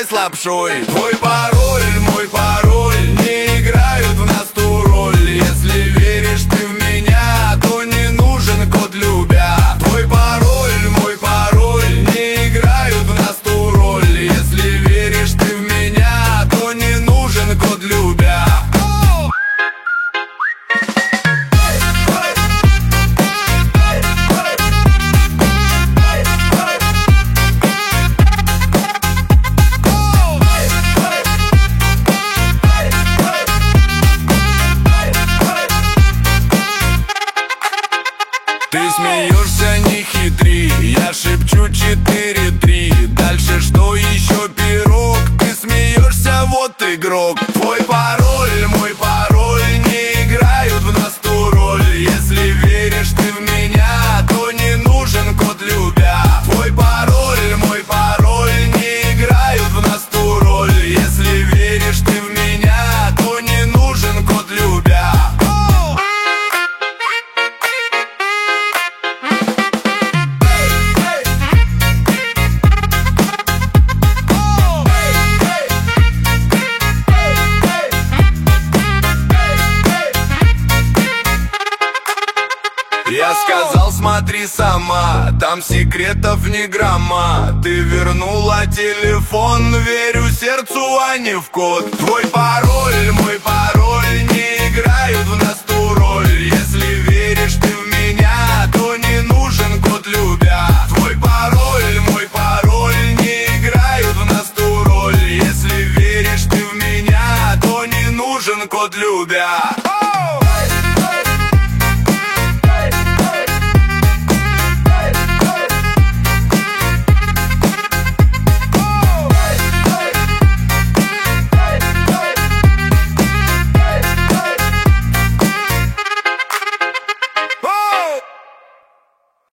чай с лапшой. Твой пароль, мой пароль не играют в нас ту роль. Если веришь ты в меня, то не нужен код любя. Твой пароль, мой пароль не играют в нас ту роль. Если веришь ты в меня, то не нужен код любя. Ты смеешься, не хитри, я шепчу 4-3. Дальше что еще пирог? Ты смеешься, вот игрок. Твой пароль, мой пароль не играют в нас ту роль. Если веришь ты в меня, то не нужен код любя. Твой пароль, мой пароль не играют в нас ту роль. Если веришь ты в меня, то не нужен код любя. Я сказал, смотри сама, там секретов ни грамма. Ты вернула телефон, верю сердцу, а не в код. Твой пароль, мой пароль не играют в нас ту роль. Если веришь ты в меня, то не нужен код любя. Твой пароль, мой пароль не играют в нас ту роль. Если веришь ты в меня, то не нужен код любя.